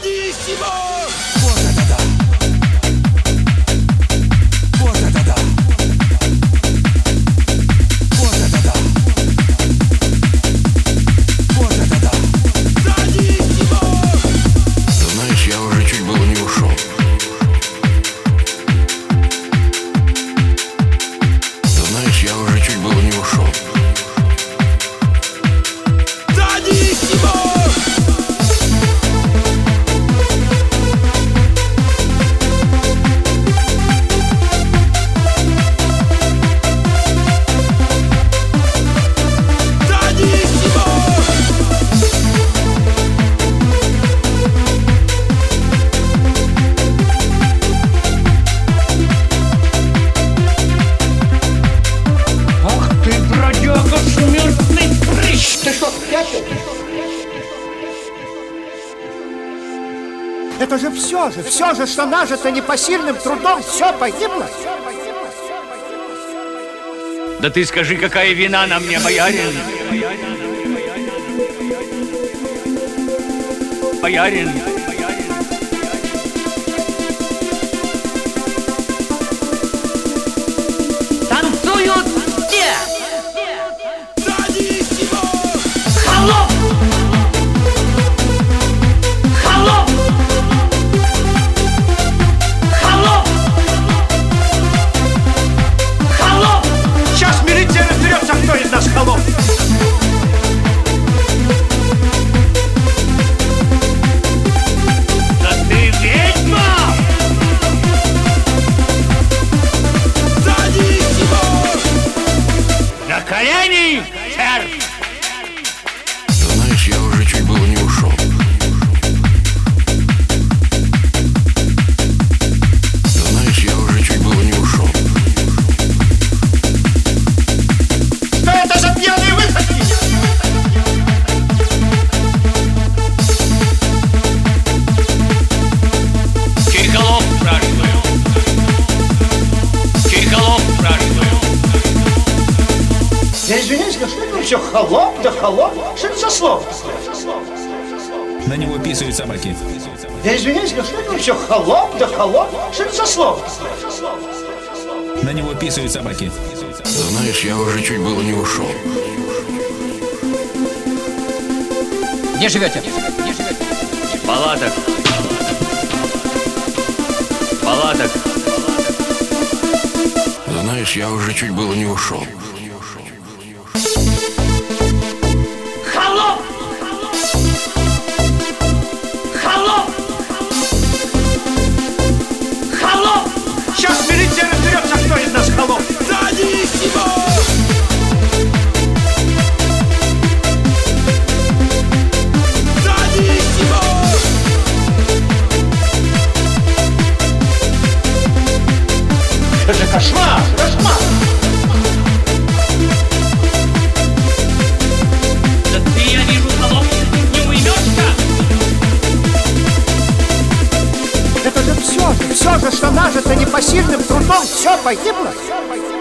Bravissimo! Знаешь, я уже чуть было не ушел. Знаешь, я уже чуть было не ушел. Смертный прыщ! Ты что, спятил? Это же, что нажито непосильным трудом, все погибло. Да ты скажи, какая вина на мне, боярин? Боярин. Танцуют все! Холоп! Холоп! Холоп! Холоп! Сейчас милиция разберется, кто из нас холоп. Да ты ведьма! На колени, сэр! Знаешь, я уже чуть было не ушел. Знаешь, я уже чуть было не ушел. Что это за пьяные выходки? Чей холоп, спрашиваю? Чей холоп, спрашиваю? Я извиняюсь, но что это все холоп да холоп? Что это за слово? На него писают собаки. Я извиняюсь, но что это все холоп да холоп? Что это за слово? На него писают собаки. Знаешь, я уже чуть было не ушел. Где живете? Палаток. Палаток. Знаешь, я уже чуть было не ушел. Холоп! Холоп! Холоп! Сейчас милиция разберется, кто из нас холоп. Это же кошмар! Кошмар! Да ты, я вижу, холоп, не уймешься! Это же, что нажито непосильным трудом, все погибло.